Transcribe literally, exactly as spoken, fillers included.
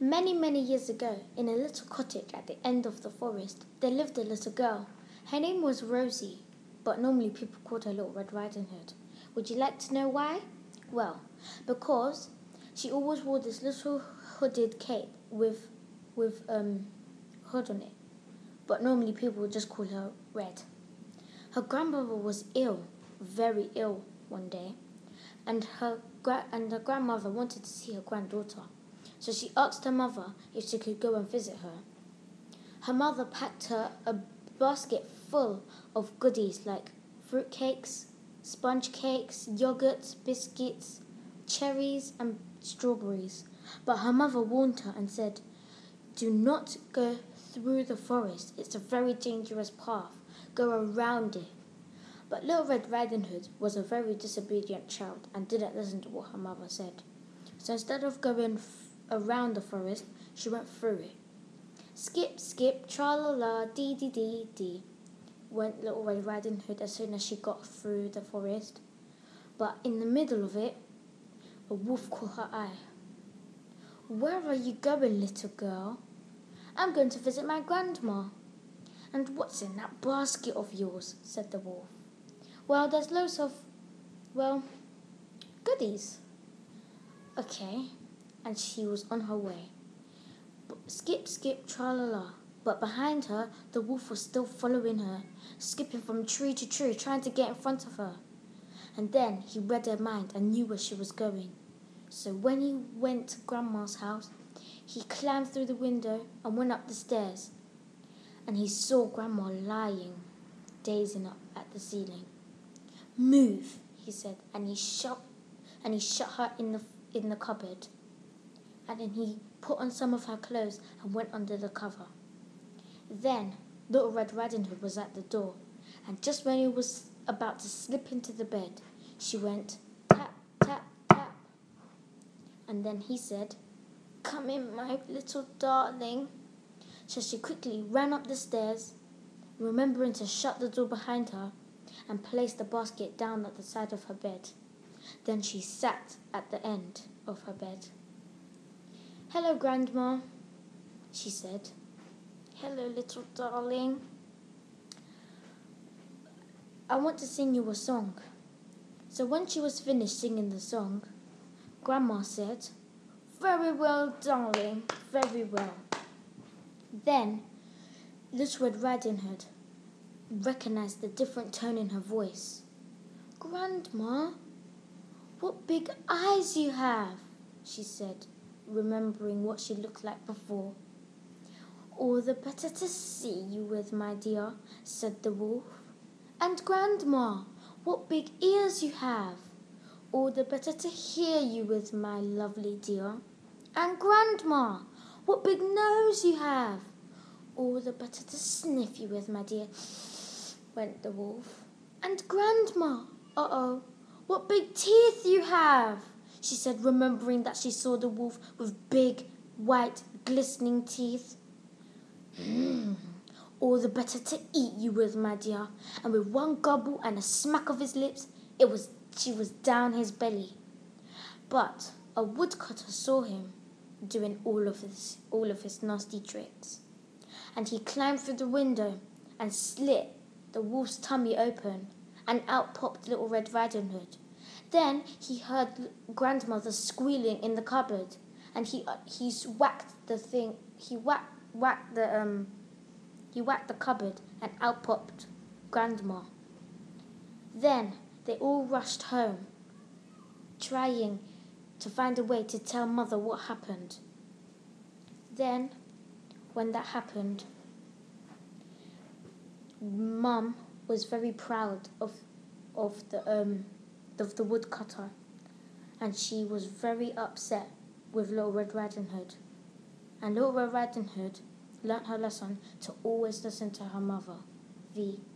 Many, many years ago, in a little cottage at the end of the forest, there lived a little girl. Her name was Rosie, but normally people called her Little Red Riding Hood. Would you like to know why? Well, because she always wore this little hooded cape with with um hood on it, but normally people would just call her Red. Her grandmother was ill, very ill one day, and her gra- and her grandmother wanted to see her granddaughter. So she asked her mother if she could go and visit her. Her mother packed her a basket full of goodies like fruit cakes, sponge cakes, yogurts, biscuits, cherries and strawberries. But her mother warned her and said, "Do not go through the forest. It's a very dangerous path. Go around it." But Little Red Riding Hood was a very disobedient child and didn't listen to what her mother said. So instead of going f- around the forest, she went through it. Skip, skip, tra-la-la, dee-dee-dee-dee, went Little Red Riding Hood as soon as she got through the forest. But in the middle of it, a wolf caught her eye. "Where are you going, little girl?" "I'm going to visit my grandma." "And what's in that basket of yours?" said the wolf. "Well, there's loads of, well, goodies." Okay, and she was on her way. Skip, skip, tra-la-la. But behind her, the wolf was still following her, skipping from tree to tree, trying to get in front of her. And then he read her mind and knew where she was going. So when he went to Grandma's house, he climbed through the window and went up the stairs. And he saw Grandma lying, gazing up at the ceiling. "Move," he said, and he shut, and he shut her in the in the cupboard. And then he put on some of her clothes and went under the cover. Then Little Red Riding Hood was at the door, and just when he was about to slip into the bed, she went tap, tap, tap. And then he said, "Come in, my little darling." So she quickly ran up the stairs, remembering to shut the door behind her, and placed the basket down at the side of her bed. Then she sat at the end of her bed. "Hello, Grandma," she said. "Hello, little darling. I want to sing you a song." So when she was finished singing the song, Grandma said, "Very well, darling, very well." Then Little Red Riding Hood recognized the different tone in her voice. "Grandma, what big eyes you have," she said, remembering what she looked like before. "All the better to see you with, my dear," said the wolf. "And Grandma, what big ears you have." "All the better to hear you with, my lovely dear." "And Grandma, what big nose you have." "All the better to sniff you with, my dear," went the wolf. "And Grandma, uh-oh, what big teeth you have," she said, remembering that she saw the wolf with big, white, glistening teeth. Mm. "All the better to eat you with, my dear." And with one gobble and a smack of his lips, it was she was down his belly. But a woodcutter saw him doing all of his all of his nasty tricks, and he climbed through the window and slit the wolf's tummy open, and out popped Little Red Riding Hood. Then he heard Grandmother squealing in the cupboard, and he uh, he whacked the thing. He whacked whacked the um. He whacked the cupboard, and out popped Grandma. Then they all rushed home, trying to find a way to tell Mother what happened. Then, when that happened, Mum was very proud of of the um of the woodcutter, and she was very upset with Little Red Riding Hood. And Little Red Riding Hood learnt her lesson to always listen to her mother. The